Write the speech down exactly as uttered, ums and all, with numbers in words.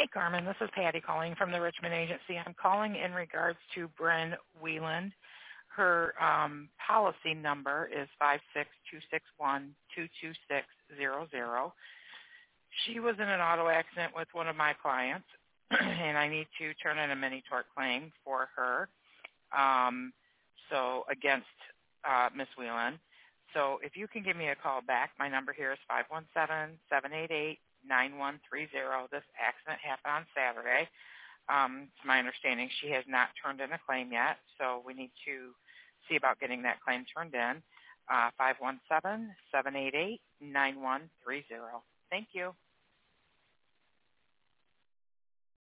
Hey, Carmen. This is Patty calling from the Richmond Agency. I'm calling in regards to Bryn Wieland. Her um, policy number is five six two six one two two six zero zero. She was in an auto accident with one of my clients, and I need to turn in a mini tort claim for her. Um, so against uh, Miss Wieland. So if you can give me a call back, my number here is five one seven, seven eight eight, nine one three zero. This accident happened on Saturday. Um, it's my understanding she has not turned in a claim yet, so we need to see about getting that claim turned in. Uh, five one seven, seven eight eight, nine one three zero. Thank you.